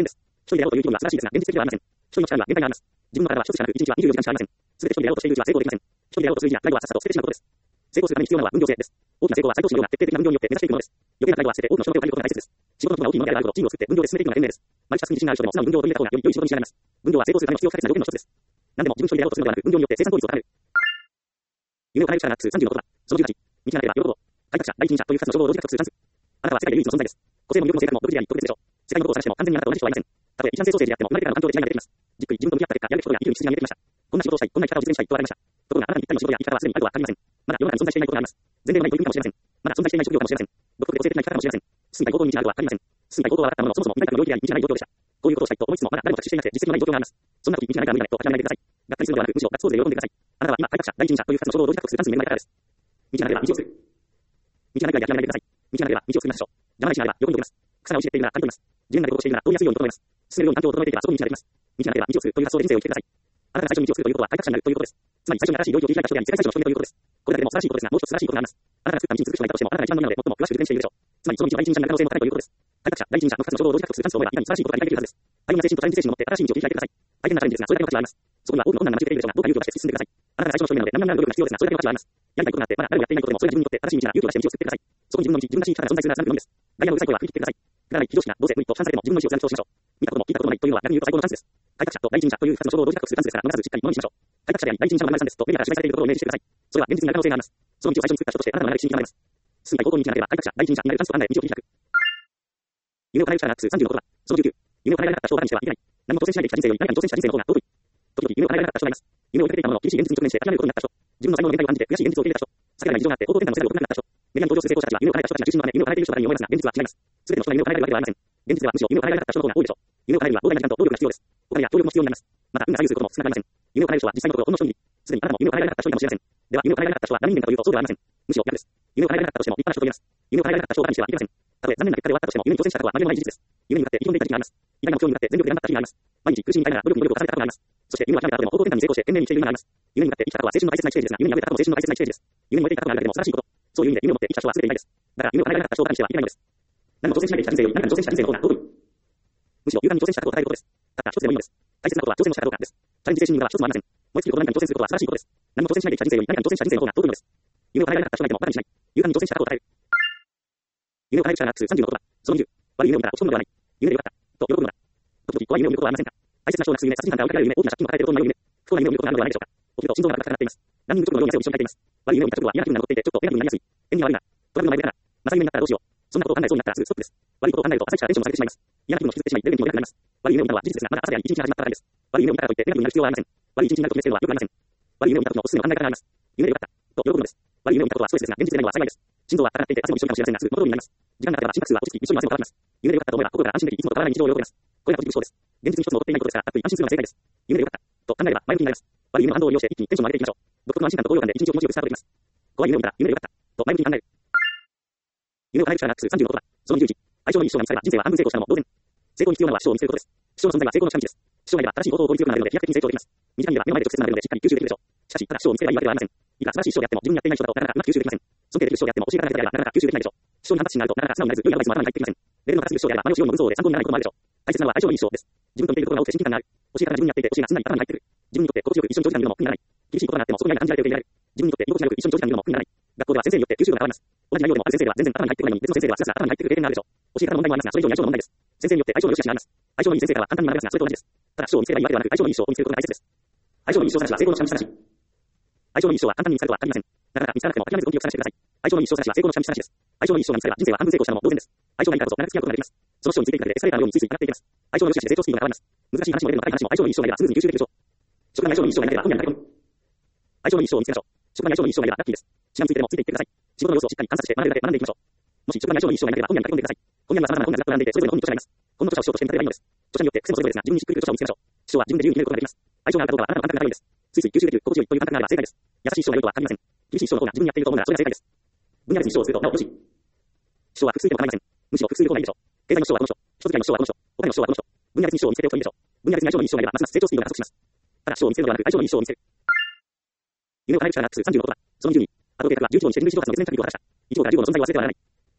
一人であろうという気分は素晴らしいですが、現実的ではありません。一人の力には限界があります。自分の体は一つしかなく、一日はにじゅうよじかんしかありません。すべて一人でやろうとしているうちは成功できません。一人でやろうとする意義や、最後はさっさと捨ててしまうことです。成功するために必要なのは分業制です。大きな成功は再投資のような徹底的な分業によって目指していくものです。余計な態度は捨てて多くの人の手を借りることが大切です。仕事の規模が大きいものであるほどチームを作って分業で進めていくのが賢明です。マルチタスクに自信のある人でも素直に分業を取り入れた方がより良い仕事に仕上がります。分業は成功するための必要不可欠な要件の一つです。何でも自分一人でやろうとするのではなく、分業によって生産効率を高める。夢を叶える力がさんじゅうの言葉。そのじゅうはち、道なければ喜ぼう。開拓者、第一人者というふたつの称号を同時に獲得するチャンス。あなたは世界で唯一の存在です。個性も魅力も性格も独自であり、特別でしょう。世界のどこを探しても完全にあなたと同じ人はいません。たとえ一番清掃政治であっても生まれてからの環境で違いが出てきます。じっくり自分と向き合った結果、やるべきことが生きる道筋が見えてきました。こんな仕事をしたい、こんな生き方を実現したいとありました。ところがあなたにぴったりの仕事や生き方はすでにあるとは限りません。まだ世の中に存在していないことがあります。全然ない取り組みかもしれません。まだ存在していない職業かもしれません。独特で個性的な生き方かもしれません。進みたい方向に道があるとは限りません。進みたい方向は分かったものの、そもそも未開拓の領域であり、道がない状況でした。こういうことをしたいと思いつつも、まだ誰も達成していなくて実績のない状況があります。そんな時、道がないから無理だねと諦めないでください。がっかりするのではなく、むしろガッツポーズで喜んでください。あなたは今、開拓者、第一人者というふたつの称号を同時に獲得するチャンスに恵まれたからです。道がなければ道を作る。道がなければ諦めないでください。道がなければ道を作りましょう。邪魔な道があれば横に置きます。草が生い茂っているなら刈り取ります。自分がでことをしているなら通りやすいように整えます。進めるように環境を整えていけばそこに道ができます。道がなければ道を作るという発想で人生を生きてください。あなたが最初に道を作るということは開拓者になるということです。つまり最初に新しい領域を切り開いた人であり、世界最初の人目ということです。これだけでも素晴らしいことですが、もう一つ素晴らしいことがあります。あなたが作った道に続く人がいたとしても、あなたが一番のみなので最も詳しく実践しているでしょう。つまりその道は第一人者になる可能性も高いということです。開拓者、第一人者のふたつの称号を同時に獲得するチャンスを思えば、いかに素晴らしいことが理解できるはずです。多様な精神とチャレンジ精神を持って新しい道を切り開いてください。大変なチャレンジですが、それだけの価値があります。そこには多くの困難が待ち受けているでしょうが、どうか勇気を出して進んでください。あなたが最初の人目なので、何々なる努力が必要ですが、それだけの価値があります。やりたいことがあって、まだ誰もやっていないことでも、それが自分にとって正しい道なら勇気を出して道を作ってください。そこに自分の道、自分らしい生き方が存在するなら貫くのみです。ダイヤのリサイクルは振り切ってください。くだらない非常識がどうせ無理と批判されても自分の意思を貫き通しましょう。見たことも聞いたこともないというのは逆に言うと最高のチャンスです。開拓者と第一人者というふたつの称号を同時に獲得するチャンスですから、逃さずしっかりものにしましょう。開拓者であり第一人者のマルさんですと目にから示されているところをイメージしてください。それは現実になる可能性があります。その道を最初に作った人としてあなたの学びになります。進みたい方向に道がなければ開拓者、第一人者になるチャンスと考え道を切り開く。夢を叶える力がさんじゅうの言葉。そのじゅうきゅう、夢を叶えられなかった人をバカにしてはいけない。何も挑戦しないできた人生より何かに挑戦した人生の方が尊い。時々夢を叶えられなかった人がいます。夢を追いかけていたものの厳しい現実に直面して諦めることになった人。自分の才能の限界を感じて悔しい現実を受け入れた人。避けられない事情があって方向転換のせざるを得なくなった人。メディアに登場する成功者たちは夢を叶えた人たちが中心のため夢を叶えている人のように思いますが、現実は違います。すべての人が夢を叶えられるわけではありません。現実ではむしろ夢を叶えられなかった人の方が多いでしょう。夢を叶えるには膨大な時間と労力が必要です。お金や協力も必要になります。また運が左右することも少なくありません。夢を叶える人は実際のところほんの一人に。すでにあなたも夢を叶えられなかった人かもしれません。では夢を叶えられなかった人は何人間かというとそうではありません。むしろ逆です。夢を叶えられなかったとしても立派な人と言えます。夢を叶えられなかった人をバカにしてはいけません。たとえ残念な結果で終わったとしても夢に挑戦したことは紛れもない事実です。夢に向かって挑んでいた時期があります。偉大な目標に向かって全力で頑張った日があります。毎日苦しみに耐えながら努力に努力を重ねた過去があります。そして夢を諦めた後でも方向転換に成功して懸命に生きている今があります。夢に向かって生きた過去は青春の大切な一ページですが、夢に敗れた過去も青春の大切な一ページです。夢に燃えていた過去があるだけでも素晴らしいこと。そういう意味で夢を持って生きた人は全て偉大です。だから夢を叶えられなかった人をバカにしてはいけないのです。何も挑戦しないで生きた人生より何かに挑戦した人生の方が尊い。むしろ勇敢に挑戦したことを伝えることです。たった一つでもいいのです。大切なことは挑戦をしたかどうかです。チャレンジ精神には一つもありません。燃え尽きるほど何かに挑戦することは素晴らしいことです。何も挑戦しないで生きた人生より何かに挑戦した人生の方が尊いのです。夢を叶えられなかった人がいてもバカにしない。勇敢に挑戦したことを伝える。夢を叶える力がさんじゅうの言葉。そのにじゅう、悪い夢を見たら落ち込むのではない。夢でよかった。と喜ぶのだ。時々怖い夢を見ることはありませんか。大切な人を亡くす夢、殺人犯から追いかけられる夢、大きな借金を抱えていることのない夢、不幸な夢を見ることがあるのではないでしょうか。起きると心臓が高くなっています。ランニング直後のように汗を一緒にかいています。悪い夢を見た直後は嫌な気分が残っていて、ちょっと嫌な気分になりやすい。縁に悪いな。トラブルの前でから、まさ夢になったらどうしよう。そんなことを考えそうになったらすぐストップです。悪いことを考えると朝一からテンションを下げてしまいます。嫌な気分を引きずってしまい、レベルにも弱くなります。悪い夢を見たのは事実ですが、まだ朝であり一日が始まったからです。悪い夢を見たからといってネガティブになる必要はありません。悪い一日になると決めつけるのは良くありません。悪い夢を見た時のおすすめの考え方があります。夢でよかった。と喜ぶのです。悪い夢を見たことはストレスですが、現実でないのは幸いです。心臓は高鳴っていて汗も一緒かもしれませんが、すぐ元通りになります。時間が経てば心拍数は落ち着き、一緒に汗も乾きます。夢でよかったと思えば心から安心でき、いつも変わらない日常を喜びます。これがポジティブ思考です。現実に一つも起こっていないことですから、あっと安心するのが正解です。夢でよかったと考えれば前向きになります。悪い夢の反動を利用して一気にテンションを上げていきましょう。独特の安心感と高揚感で一日を気持ちよくスタートできます。怖い夢を見たら夢でよかったと前向きに考える。夢を叶える力がさんじゅうの言葉。そのにじゅういち、相性のいい師匠が見つかれば人生は半分成功したのも同然。成功に必要なのは師匠を見つけることです。師匠の存在は成功の近道です。師匠がいれば正しい行動を効率よくなれるので飛躍的に成長できます。短い目では目の前で直接なれるのでしっかり吸収できるでしょう。しかし、ただ師匠を見つければいいわけではありません。いくら素晴らしい師匠であっても自分にやっていない人だとなかなかうまく吸収できません。尊敬できる師匠であっても教え方が下手であればなかなか吸収できないでしょう。師匠に反発心があるとなかなか素直になれず、良いアドバイスも頭に入ってきません。レベルの高すぎる師匠であれば真似をしようにも無造で参考にならないこともあるでしょう。大切なのは相性のいい師匠です。自分と似ているところが多くて親近感がある。教え方が自分にやっていて教えがすんなり頭に入ってくる。自分にとって心地よく一緒に長時間いるのも苦にならない。厳しいことがあってもそこに愛が感じられているといられる。自分にとって居心地がよく一緒に長時間いるのも苦にならない。学校では先生によって吸収度が変わります。同じ内容でもある先生では全然頭に入ってこないのに別の先生ではスラスラ頭に入ってくる経験があるでしょう。教え方の問題もありますが、それ以上に相性の問題です。先生によって相性の良し悪しがあります。相性のいい先生からは簡単に学べますが、それと同じです。ただ師匠を見つければいいわけではなく、相性のいい師匠を見つけることが大切です。相性のいい師匠探しは成功の近道探し。相性のいい師匠は簡単に見つかるとは限りません。なかなか見つからなくても諦めず根気を探してください。相性のいい師匠探しは成功の近道探しです。相性のいい師匠が見つかれば人生は半分成功したのも同然です。相性がいいからこそ長く付き合うことができます。その師匠についていくだけでエスカレーターのようについつい上がっていきます。相性の良し悪しで成長スピードが変わります。難しい話もレベルの高い話も相性のいい師匠がいればスムーズに吸収できるでしょう。職場に相性のいい師匠がいなければ本屋に駆け込む。相性のいい師匠を見つけましょう。職場に相性のいい師匠がいればラッキーです。仕事についてでもついていってください。仕事の様子をしっかり観察して学べるだけ学んでいきましょう。もし職場に相性のいい師匠がいなければ本屋に駆け込んでください。本屋には様々な本がずらっと並んでいて、それぞれの本に著者がいます。本の著者を師匠として見立てればいいのです。著者によって癖もそれぞれですが、自分にしっくりくる著者を見つけましょう。師匠は自分で自由に決めることができます。相性があるかどうかはあなたの感覚が高いんです。ついつい吸収できる、心地よいという感覚があれば正解です。優しい師匠がいるとは限りません。厳しい師匠の方が自分にやっていると思うならそれが正解です。分野別に師匠をするとなお苦しい。師匠は複数いても構いません。むしろ複数いる方がいいでしょう。経済の師匠はこの人、人使いの師匠はこの人、お金の師匠はこの人。分野別に師匠を見つけておくといいでしょう。分野別に相性のいい師匠がいればますます成長スピードが加速します。ただ師匠を見つけるのではなく相性のいい師匠を見つける。夢を叶える力がさんじゅうの言葉。そのにじゅうに、あと計画はじゅういち号にして人類史上初の月面着陸を果たした。いち号からじゅう号の存在を忘れてはならない。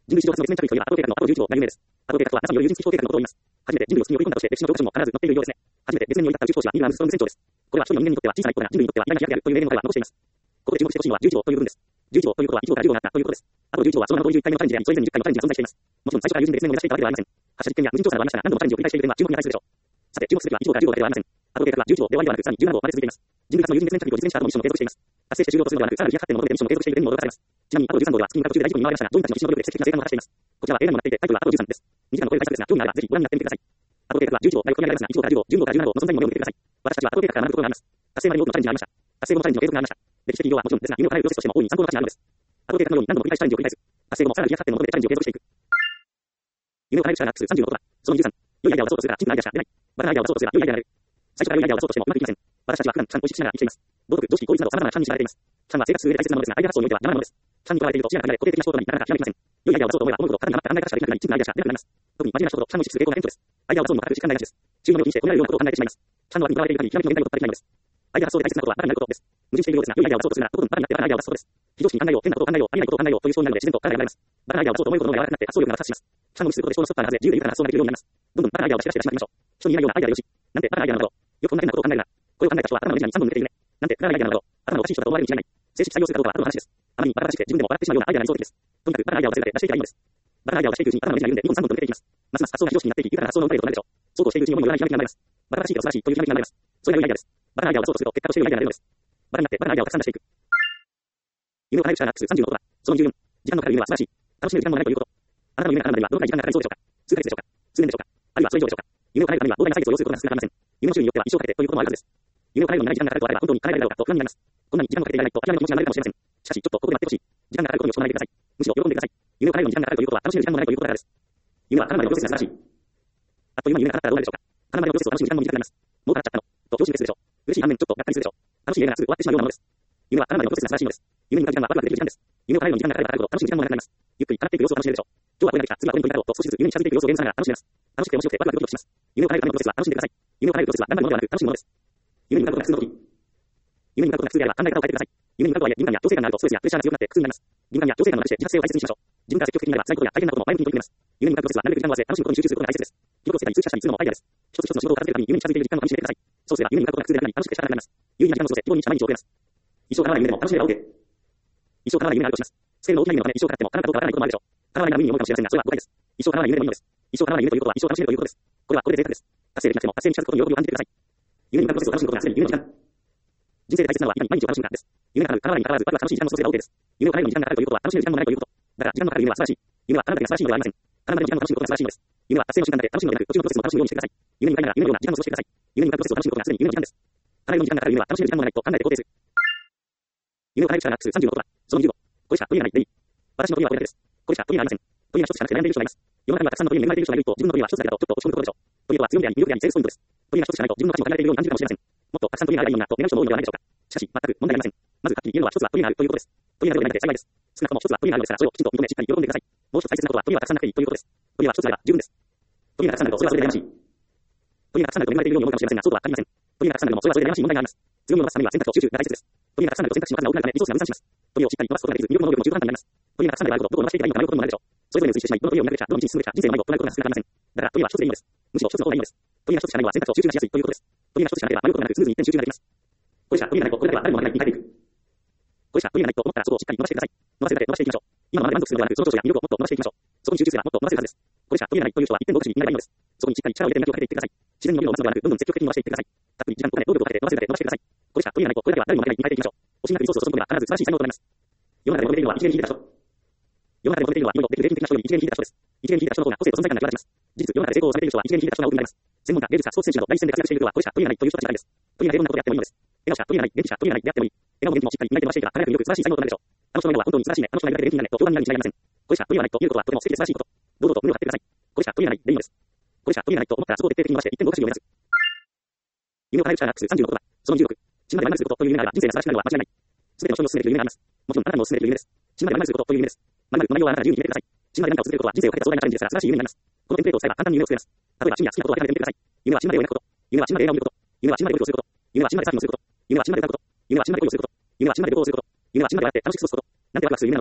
人類史上初の月面着陸といえばアポロ計画のアポロじゅういち号が有名です。アポロ計画とは ナサ による有人飛行計画のことを言います。初めて人類を月に送り込んだとして歴史の教科書にも必ず載っているようですね。初めて月面に降り立った宇宙飛行士はニール・アームストロング船長です。これは一人の人間にとっては小さな一歩が人類にとっては偉大な飛躍であるという例の彼は残しています。ここで注目してほしいのはじゅういち号という部分です。じゅういち号ということは、いち号からじゅう号があったということです。アポロじゅういち号はその名の通りじゅういっかいのチャレンジであり、それ以前にじゅっかいのチャレンジが存在しています。もちろん最初から有人で月面を目指していたわけではありません。発射実験や無人調査などはありましたが、何度もチャレンジを繰り返している点は注目に値するでしょう。さて、注目すべきはいち号からじゅう号だけではありません。アポロ計画はじゅういち号で終わりではなく、さらにじゅうなな号まで続いています。人類初の有人月面着陸を実現した後もミッションを継続しています。達成して終了とするのではなく、さらに飛躍発展のもとでミッションを継続している点にも驚かされます。ちなみにアポロじゅうさん号では月に向かう途中で大事故に見舞われましたが、ドインたちのミッション能力で奇跡的な生還を果たしています。こちらは映画にもなっていて、タイトルはアポロじゅうさんです。にじかんの声が大作ですが、興味があればぜひご覧になってみてください。アポロ計画はじゅういち号がよく取り上げられますが、いち号からじゅう号、じゅう号からじゅうなな号の存在にも目を向けてください。私たちはアポロ計画から学ぶことがあります。達成まで多くのチャレンジがありました。達成後のチャレンジの継続がありました。歴史的偉業はもちろんですが、夢を叶えるプロセスとしても大いに参考の価値があるのです。アポロ計画のように何度も繰り返しチャレンジを繰り返す。達成後もさらに飛躍発展のもとでチャレンジを継続していく。夢を叶える力がさんじゅうのことは、そのにじゅうさん。良いアイデアを出そうとするが、シンプルなアイデアしか出ない。バカなアイデアを出そうとするが、良いアイデアになる。最初から良いアイデアを出そうとしてもうまくいきません。私たちは普段、たくさん美味しくしながら生きています。道徳、常識、効率など様々な勘に縛られています。勘は生活する上で大切なものですが、アイデア発想においては邪魔なものです。勘に加えていると、視野が限られ、固定的な思考となり、なかなかひらめきません。良いアイデアを出そうと思えば、思うことを体が黙って考え方しかできない、シンプルなアイデアしか出なくなります。特に真面目な人ほど、勘を意識する傾向がエントです。アイデアを出そうにもかかる時間が大事です。注文を気にして、これらようなことを考えてしまいます。勘の枠に加えている限り、ひらめきの限界を突破できないのです。アイデア発想で大切なことは、バカになることです。矛盾しているようですが、良いアイデアを出そうとするなら、とことんバカになってバカなアイデアを出すことです。非常識に考えよう、変なことを考えよう、ありえないことを考えようという思考になるので、自然とバカなアイデアが生まれます。バカなアイデアを出そうと思えることの方が柔らかくなって発想力が爆発します。勘を意識することで人のストッパーが外れ、自由で豊かな発想ができるようになります。どんどんバカなアイデアを出し出してしまいましょう。人に言えないようなアイデアでよし。なんてバカなアイデアなのだろう。よくこんな変なことを考えるな。これを考えた人は頭のネジにさんぼん抜けているね。なんてバカなアイデアなのだろう。頭のおかしい人だと思われるに違いない。正式採用するかどうかは後の話です。あまりにバカバカしくて自分でも笑ってしまうようなアイデアが理想的です。とにかくバカなアイデアを出せるだけ出していけばいいのです。バカなアイデアを出していくうちに頭のネジが緩んでにほんさんぼんと抜けていきます。ますます発想が非常識になっていき、豊かな発想の運命となるでしょう。そうこうしているうちに思いようなひらめきが生まれます。バカらしいけど素晴らしいというひらめきが生まれます。それが良いアイデアです。バカなアイデアを出そうとすると結果として良いアイデアが出るのです。バカになってバカなアイデアをたくさん出していく。夢を叶える力がさんじゅうのことは、そのじゅうよん。時間のかかる夢は素晴らしい。楽しめる時間もないということ。あなたの夢が叶うまでにはどのくらい時間がかかりそうでしょうか。数ヶ月でしょうか。数年でしょうか。あるいはそれ以上でしょうか。夢を叶えるためには膨大な歳月を要することが少なくありません。夢の種類によっては一生かけてということもあるはずです。夢を叶えるのに長い時間がかかるとあれば本当に叶えられるだろうかと不安になります。こんなに時間をかけていられないと諦める気持ちが生まれるかもしれません。しかしちょっとここで待ってほしい。時間がかかることに落ち込まないでください。むしろ喜んでください。夢を叶えるのに時間がかかるということは楽しめる時間もないということだからです。夢は叶うまでのプロセスが素晴らしい。あっという間に夢が叶ったらどうなるでしょうか。叶うまでのプロセスを楽しむ時間も短くなります。もう叶っちゃったのと上心でするでしょう。嬉しい反面ちょっとがっかりするでしょう。楽しい夢がすぐ終わってしまうようなものです。夢は叶うまでのプロセスが素晴らしいのです。夢に向かう時間はワクワクできる時間です。夢を叶えるのに時間がかかればかかるほど楽しむ時間も長くなります。ゆっくり叶っていく様子を楽しめるでしょう。今日はこれができた、次はこれに取り掛かろうと少しずつ夢に近づいていく様子を現実ながら楽しめます。楽しくて面白くてワクワクドキドキします。夢を叶えるためのプロセスは楽しんでください。夢を叶えるプロセスは頑張るものではなく楽しむものです。夢に向かうことが普通の時。夢に向かうことが普通であれば考え方を変えてください。夢に向かうとはいえ、義務感や強制感があるとストレスやプレッシャーが強くなって苦痛になります。義務感や強制感をなくして自発性を大切にしましょう。自分から積極的になれば辛いことや大変なことも前向きに取り組めます。夢に向かうプロセスはなるべく時間を合わせ楽しむことに集中することが大切です。記録をつけたり通知したりするのもアイデアです。一つ一つの仕事を片付けるために夢に近づいている時間を楽しんでください。そうすれば夢に向かうことが苦痛でなくなり楽しくて仕方なくなります。有意義な時間を過ごせ、日々に毎日を送れます。一生叶わない夢でも楽しめれば OK。一生叶わない夢があるとします。スケールの大きな夢のため一生かかっても叶ったかどうかわからないこともあるでしょう。叶わない夢に思うかもしれませんが、それは誤解です。一生叶わない夢でもいいのです。一生叶わない夢ということは一生楽しめるということです。これはこれで贅沢です。達成できなくても達成に近づくことに喜びを感じてください。夢に向かうプロセスを楽しむことがすでに夢の時間。人生で大切なのはいかに毎日を楽しむかです。夢が叶う、叶わないに関わらず、ワクワク楽しい時間の総称で OK です。夢を叶えるのに時間がかかるということは楽しめる時間もないということ。だから時間のかかる夢は素晴らしい。夢は叶うだけが素晴らしいのではありません。叶うまでの時間を楽しむことが素晴らしいのです。夢は達成の瞬間だけ楽しむのではなく、途中のプロセスも楽しむようにしてください。夢に向かいながら夢のような時間を過ごしてください。夢に向かうプロセスを楽しむことがすでに夢の時間です。叶えるのに時間がかかる夢は楽しめる時間もないと考えて肯定する。夢を叶える力がさんじゅうのことは、そのにじゅうご。これしか取り柄ないでいい。私の取り柄はこれだけです。これしか取り柄ありません。取り柄一つしかなくて悩んでいる人がいます。世の中にはたくさんの取り柄に恵まれている人がいると、自分の取り柄は一つだけだとちょっと落ち込むことでしょう。取り柄は強みであり、魅力であり、セールスポイントです。取り柄一つしかないと自分の価値も限られているように感じるかもしれません。もっとたくさん取り柄がいいのになと願う人も多いのではないでしょうか。しかし、全く問題ありません。まずはっきり言えるのは一つは取り柄があるということです。取り柄がどれだけで幸いです。少なくとも一つは取り柄があるのですから、それをきちんと認め、しっかり喜んでください。もう一つ大切なことは取り柄がたくさんなくていいということです。取り柄は一つあれば十分です。取り柄がたくさんなるとそれはそれで悩ましい。取り柄がたくさんなると恵まれているように思うかもしれませんが、そうとは限りません。取り柄がたくさんなるのもそれはそれで悩ましい問題があります。強みを伸ばすためには選択肢を集中が大切です。取り柄がたくさんなると選択肢の数が多くなるためリソースが分散します。取りをしっかり伸ばすことができず、魅力の能力も中途半端になります。取り柄がたくさんなるとどこを伸ばしていけばいいのか迷うことにもなるでしょう。それぞれに推進しない、どの取りを見なくちゃ、どの道に進むべきか、人生の迷いを捉えることが少なくありません。だから取りは一つでいいのです。むしろ一つの方がいいのです。取りが一つしかないのは選択肢を集中がしやすいということです。取りが一つしかなければ迷うことなくスムーズに一点集中ができます。これしか取りがないと、これだけは誰も負けないに変えていく。これしか取りがないと思ったらそこをしっかり伸ばしてください。伸ばせるだけ伸ばしていきましょう。今のままで満足するのではなく、その長所や魅力をもっと伸ばしていきましょう。そこに集中すればもっと伸ばせるはずです。これしか取りがないという人は一点の目標になればいいのです。そこにしっかり力を入れて磨きをかけていってください。自然に伸びるのを待つのではなく、どんどん積極的に伸ばしていってください。たっぷり時間とお金、労力をかけて伸ばせるだけ伸ばしてください。これしか取りがないと、これだけは誰も負けないに変えていきましょう。惜しみなくリソースを注ぐのが必ず素晴らしい才能となります。世の中で求めているのは一元に秀でた人。世の中で求めているのは世のできる平均的な人より一元に秀でた人です。一元に秀でた人の方が個性と存在感が際立ちます。事実、世の中で成功をされている人は一元に秀でた人が多くなります。専門家、芸術家、スポーツ選手など第一線で活躍している人はこれしか取りがないという人たちばかりです。取りがないどんなことであってもいいのです。笑顔しか取りがない、元気しか取りがないであってもいい。笑顔も元気もしっかり磨いて伸ばしていけば輝く魅力、素晴らしい才能となるでしょう。あの人の笑顔は本当に素晴らしいね。あの人の笑顔で元気になれと不安になるに違いありません。これしか取りがないということはとても素敵で素晴らしいこと。堂々と胸を張ってください。これしか取りがないでいいのです。これしか取りがないと思ったらそこを徹底的に伸ばして一点合格しようを目指す。夢を叶える力がさんじゅうのことは、そのじゅうろく。死ぬまでワイマイルすることという夢があれば人生が素晴らしくなるのは間違いない。すべての人にお勧めできる夢があります。もちろんあなたにもお勧めできる夢です。死ぬまでワイマイルすることという夢です。ワイマイルの内容はあなたが自由に決めてください。死ぬまで何かを続けることは人生をかけた壮大なチャレンジですから素晴らしい夢になります。このテンプレートを使えば簡単に夢を作れます。例えば趣味や好きなことを当てはめてみてください。夢は死ぬまで絵を描くこと。夢は死ぬまで映画を見ること。夢は死ぬまで料理をすること。夢は死ぬまでサーフィンをすること。夢は死ぬまで歌うこと。夢は死ぬまで恋をすること。夢は死ぬまで旅行をすること。夢は死ぬまで笑って楽しく過ごすこと。なんてワクワクする夢なのでしょう。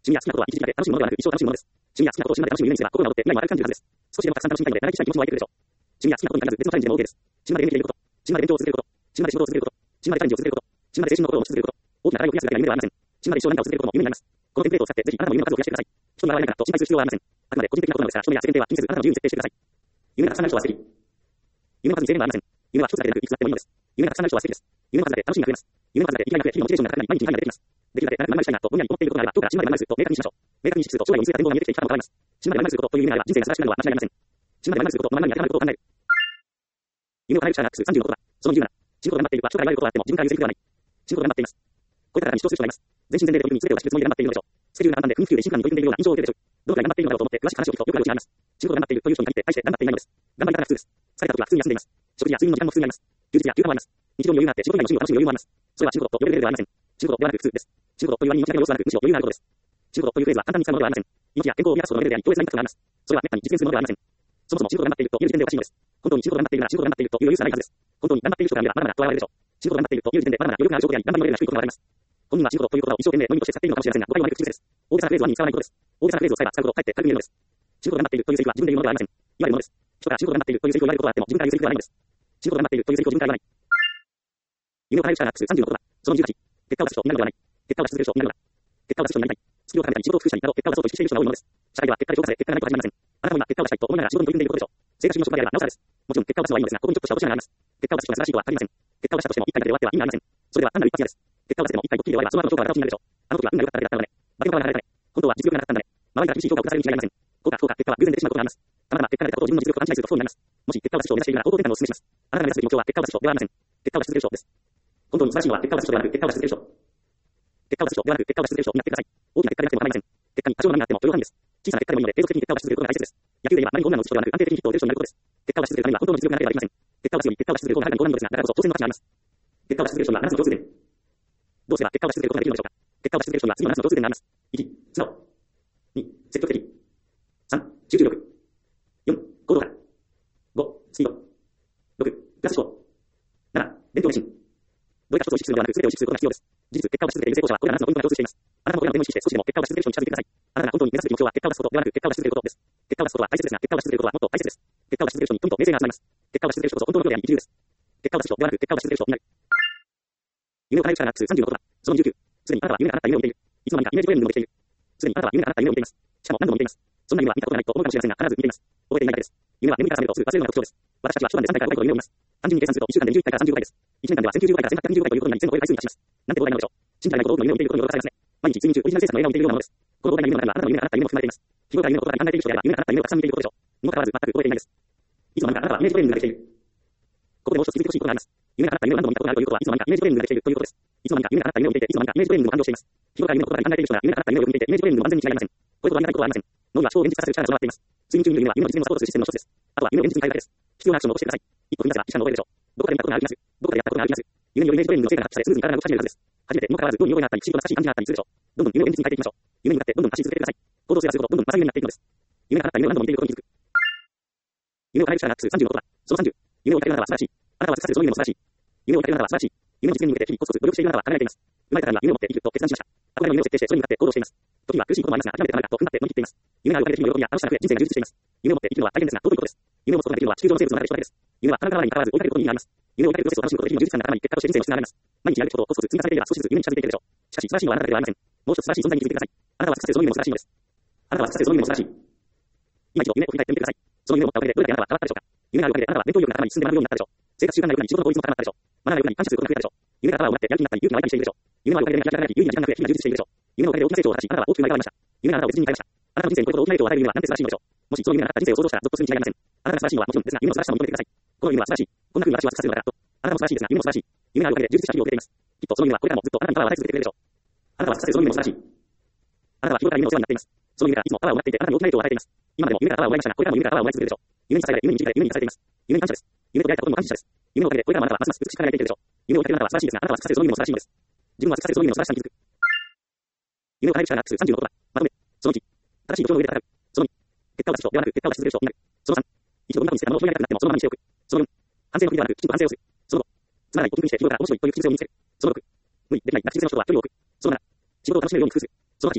趣味や好きなことは一時だけ楽しむものではなく一生楽しむものです。趣味や好きなことを死ぬまで楽しむ夢にすれば心が戻って未来も明るく感じるはずです。少しでもたくさん楽しみたいので長生きしたい気持ちも湧いてくるでしょう。趣味や好きなことに限らず別のチャレンジでも OK です。死ぬまで夢見ていること、死ぬまで勉強を続けること、死ぬまで仕事を続けること、死ぬまでチャレンジを続けること、死ぬまで青春の心を持ち続けること、大きな課題を増やすだけが夢ではありません。死ぬまで一生何かを続けることも夢になります。このテンプレートを使ってぜひあなたも夢の数を増やしてください。人に笑われながらと心配する必要はありません。あくまで個人的なことなのですから、人のや世間体は気にせずあなたの自由に設定してください。夢がたくさんなる人は素敵。夢の数に制限はありません。夢は一つだけでなくいくつだってもいいのです。夢がたくさんなる人は素敵です。夢の数だけ楽しみが増えます。夢の数だけ生きがいが増え、日々のモチベーションが高くなり、毎日に何ができます。できるだけ長くしたいなとぼんやり思っていることがあれば、どうか死ぬまで長くすると明確にしましょう。明確にしつつと将来を見据えた展望が見えてきていたらも変わります。死ぬまで長くすることという夢があれば人生が素晴らしくなるのは間違いありません。死ぬまで長くすること、このままに当てはまることを考える。夢を叶える力がさんじゅうのことだ。その理由なら、死ぬことが頑張っているか、将来がいることがあっても自分から譲るべきではない。死ぬことが頑張っています。これからが日常する人がいます。全身全霊で取り組み全てを出し切るつもりで頑張っているのでしょう。スケジュールが簡単で奮起球で真剣に取り組んでいるような印象を受けるでしょう。どのくらい頑張っているのだろうと思って詳しく話を聞くとよくあるうちがあります。死ぬことが頑張っているという人に限って大して頑張っていないのです。頑張り方が普通です。疲れた時は普通に休んでいます。食事や睡眠の時間も普通にあります。休日や休暇もあります。日常に余裕があって仕事以外の趣味を楽しむ余裕もあります。それは死ぬことと呼べるレベルではありません。死ぬことではなく普通です。死ぬことという割に命がけの様子はなく、むしろ余裕があることです。死ぬことというフレーズは簡単に使うものではありません。命や健康を生み出すことのレベルであり、強烈なインパクトがあります。それは滅多に実現するものではありません。そもそも死ぬことが頑張っているという時点でおかしいのです。本当に死ぬことが頑張っているなら死ぬことが頑張っているという余裕すらないはずです。本当に頑張っている人から見ればまだまだと笑われるでしょう。死ぬことが頑張っているという時点でまだまだ余力がある証拠であり、頑張りのレベルが低いことがわかります。本人は死ぬことという言葉を一生懸命のみとして使っているのかもしれませんが、誤解を招く口癖です。大げさなフレーズは意味に使わないことです。大げさなフレーズを使えば使うほどかえって軽く見えるのです。死ぬことが頑張っているというセリフは自分で言うものではありません。言われるものです。人から死ぬことが頑張っているというセリフを言われることがあっても自分から言うセリフではないのです。死ぬことが頑張っているというセリフを自分から言わない。夢を叶える力がさんじゅうのことだ。そのにじゅうはち。結果を出す人になるのではない。結果を出し続ける人になるのだ。結果を出す人になりたい。スキルを高めたり仕事を工夫したりなど結果を出そうと意識している人が多いものです。社会では結果で評価され、結果がないと始まりません。あなたも今結果を出したいと思いながら仕事に取り組んでいることでしょう。成果主義の職場であればなおさらです。もちろん結果を出すのはいいのですが、ここにちょっとした落とし穴があります。結果を出す人が素晴らしいとは限りません。結果を出したとしても一回だけで終わっては意味がありません。それでは単なる一発屋です。結果を出せても一回ドッキリで終わればその後の評価は私になるでしょう。あの時は運が良かっただけだったので、バケモンが流れたね。本当は実力がなかったんだね。周りから厳しい評価を下されるに違いありません。効果、効果、結果は偶然出てしまうことがあります。たまたま結果が出たことを自分の実力を勘違いすると不幸になります。もし結果を出す人を目指しているなら行動転換をお勧めします。あなたが目指すべき目標は結果を出す人ではありません。結果を出し続ける人です。本当に素晴らしいのは結果を出す人ではなく結果を出し続ける人。結果を出す人ではなく結果を出し続ける人になってください。大きな結果でなくても構いません。結果に多少の波があっても許容範囲です。小さな結果でもいいので継続的に結果を出し続けることが大切です。野球で言えば何にホームランの打つ人ではなく安定的にヒットを打てる人になることです。結果を出し続けるためには本当の実力がなければできません。結果を出すように結果を出し続けることが中にホームランのですが、だからこそ当然の価値があります。結果を出し続ける人にはななつの共通点。どうすれば結果を出し続けることができるのでしょうか。結果を出し続ける人には次のななつの共通点があります。いち、素直。に、積極的。さん、集中力。よん、行動感。ご、スピード。ろく、プラス思考。なな、勉強熱心。どれか一つを意識するのではなく全てを意識することが必要です。事実、結果を出し続けている成功者はこれらななつのポイントが共通しています。あなたもこれらの点を意識して少しでも結果を出し続ける人に近づいてください。あなたが本当に目指すべき目標は結果を出すことではなく結果を出し続けることです。結果を出すことは大切ですが、結果を出し続けることはもっと大切です。結果を出し続ける人に富と名声が集まります。結果を出し続ける人こそ本当のプロであり一流です。結果を出す人ではなく結果を出し続ける人になる。夢を叶える力がさんじゅうのことだ。そのにじゅうきゅう。すでにあなたは夢があなた夢を見ている。いつの間にかイメージトレーニングもできている。すでにあなたは夢があなた夢を見ています。しかも何度も見ています。そんな夢は見たことがないと思うかもしれませんが、必ず見ています。覚えていないだけです。夢は眠りから覚めるとすぐ忘れるのが特徴です。私たちは一晩でさんかいからごかいと夢を見ます。単純に計算するといっしゅうかんでにじゅういっかいからさんじゅうごかいです。いちねん間ではせんきゅうじゅうごかいからせんひゃくにじゅうごかいということになりせんを超える回数に達します。なんて膨大なのでしょう。信じられないほど多くの夢を見ていることに驚かされますね。毎日睡眠中オリジナル生産の映画を見ているようなものです。この膨大な夢の中にはあなたの夢があなた夢も含まれています。日頃から夢のことが考えている人であれば夢があなた夢をたくさん見ていることでしょう。にもかかわらず全く覚えていないです。いつの間にかあなたはイメージトレーニングができている。ここでもう一つ気づいてほしいことがあります。夢があなた夢を何度も見たことがあるということはいつの間にかイメージトレーニングができているということです。いつの間にか夢があなた夢を見ていていつの間にかイメージトレーニングも完了しています。日頃から夢のことが考えている人が夢があなた夢を見ていてイメージトレーニングも完全に違いません。こういうことはありがたいことはありません。脳には超現実化させる力が備わっています。睡眠中に見る夢は夢の実現をサポートするシステムの一つです。あとは夢を現実に変えるだけです。必要なアクションを起こしてください。一歩踏み出せば一社の覚えるでしょう。どこかで見たことがあります。どこかでやったことがあります。夢によるイメージトレーニングの成果が発揮されスムーズに体が動き始めるはずです。初めてにもかかわらずどうに覚えがあったり不思議と難しい感じがあったりするでしょう。どんどん夢を現実に変えていきましょう。夢に向かってどんどん走り続けてください。行動すればするほどどんどんまた夢になっていくのです。夢があなた夢を何度も見ていることに気づく。夢を叶える力がさんじゅうのことだ。そのさんじゅう。夢を追いかけるあなたは素晴らしい。あなたは突き刺さるその夢も素晴らしい。夢を追いかけるあなたは素晴らしい。夢の実現に向けて日々コツコツ努力しているあなたは輝いています。生まれたからには夢を持って生きると決断しました。憧れの夢を設定してそれに向かって行動しています。時には苦しいこともありますが諦めてダメだと踏ん張って乗り切っています。夢があるおかげで日々の喜びや楽しさが増え人生が充実しています。夢を持って生きるのは大変ですが尊いことです。夢を持つことができるのは地球上の生物の中で一人だけです。夢は体からに関わらず追いかけることに意味があります。夢を追いかけるプロセスを楽しむことで日々の充実感が高まり結果として人生の質が上がります。毎日やることをコツコツ積み重ねていれば少しずつ夢に近づいていくでしょう。しかし素晴らしいのはあなたではありません。もう一つ素晴らしい存在に気づいてください。あなたは突き刺さるその夢も素晴らしいのです。あなたは突き刺さるその夢も素晴らしい。今一度夢を振り返ってみてください。その夢を持ったおかげでどれだけあなたは変わったでしょうか。夢があるおかげであなたは勉強力が高まり進んで学ぶようになったでしょう。生活習慣が良くなり仕事の効率も高まったでしょう。学び力に感謝することが増えたでしょう。夢が頭を奪ってやる気になったり勇気が湧いたりしているでしょう。夢のあるおかげで磨きが輝き有意義な時間が増え日々が充実しているでしょう。夢のおかげで大きな成長を果たしあなたは大きく生まれ変わりました。夢があなたを別人に変えました。あなたの人生にこれほど大きな影響を与える夢はなんて素晴らしいのでしょう。もしその夢があなた人生を想像したらゾッとするに違いありません。あなたが素晴らしいのはもちろんですが夢の素晴らしさも認めてください。この夢は素晴らしい。こんな風に私は突き刺さるのだと。あなたも素晴らしいですが夢も素晴らしい。夢があるおかげで充実した日々を送れています。きっとその夢はこれからもずっとあなたにパワーを与え続けてくれるでしょう。あなたは突き刺さるその夢も素晴らしい。あなたは日頃から夢のお世話になっています。その夢がいつもパワーをもらっていてあなたに大きな影響を与えています。今でも夢がパワーをもらいましたがこれからも夢がパワーをもらい続けるでしょう。夢に支えられ夢に導かれ夢に生かされています。夢に感謝です。夢と出会えたことにも感謝です。夢のおかげでこれからもあなたはますます美しく輝いていくでしょう。夢を追いかけるあなたは素晴らしいですがあなたは突き刺さるその夢も素晴らしいのです。自分は突き刺さるその夢の素晴らしさに気づく。夢を叶える力がさんじゅうのことだ。まとめ。そのいち。正しい土俵の上で戦う。そのに。結果を出す人ではなく結果を出し続ける人になる。そのさん。一度どんな風にして物を取り上げたくなってもそのままにしておく。そのよん。反省の時ではなくきちんと反省をする。そのご。つまらないことにして日頃から面白いという口癖を身につける。そのろく。無理できないな口癖の人は距離を置く。そのなな。仕事を楽しめるように工夫する。そのはち。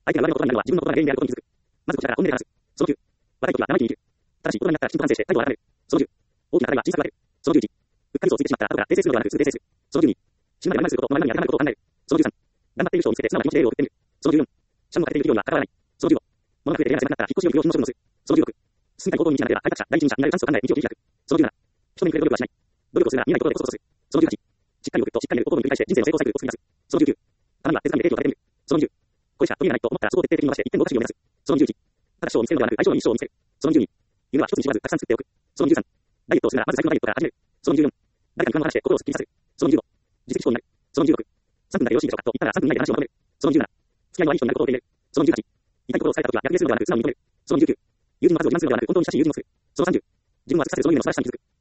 相手が我々の言葉になるのは自分の言葉が原因であることに気づく。まずこちらから本音で話す。そのきゅう。若い時は生意気に生きる。ただし大人になったらきちんと反省して態度を改める。そのじゅう。大きな課題は小さく分ける。そのじゅういち。うっかり嘘をついてしまった後から訂正するのではなくすぐ訂正する。そのじゅうに。死ぬまで我慢すること、周りに当てはまることを考える。そのじゅうさん。頑張っている人を見つけて素直な気持ちでエールを送ってみる。そのじゅうよん。社務が欠けている企業には関わらない。そのじゅうご。物が増えて家が狭くなったら引っ越しを不要品の処分をする。そのじゅうろく。進みたい方向に道がなければ開拓者、第一人者になるチャンスを考え道を切り開く。そのじゅうなな。人に比べる努力はしない。努力をするなら見えないことでこそとする。そのじゅうはち。しっかり送るとしっかり寝るを交互に繰り返して人生の成功サイクルを作り出す。そのじゅうきゅう。たまには手づかみで影響を立ててみる。そのじゅう。これしか取り柄ないと思ったらそこを徹底的に伸ばして一点合格を目指す。そのじゅういち。ただ賞を見つけるのではなく相性のいい賞を見つける。そのじゅうに。夢は一つに絞らずたくさん作っておく。そのじゅうさん。ダイエットをするならまず最強のダイエットから始める。そのじゅうよん。誰かに不安を話して心をすっきりさせる。そのじゅうご。実績表になる。そのじゅうろく。さんぷんだけよろしいでしょうかと言ったらさんぷん以内で話をまとめる。そのじゅうなな。付き合いの悪い人になることを受け入れる。そのじゅうはち。痛いことを伝えたときは逆ギレするのではなく素直に認める。そのじゅうきゅう。友人の数を増やすのではなく本当に親しい友人を作る。そのさんじゅう。自分は尽くさせるその夢の素晴らしさに気づく。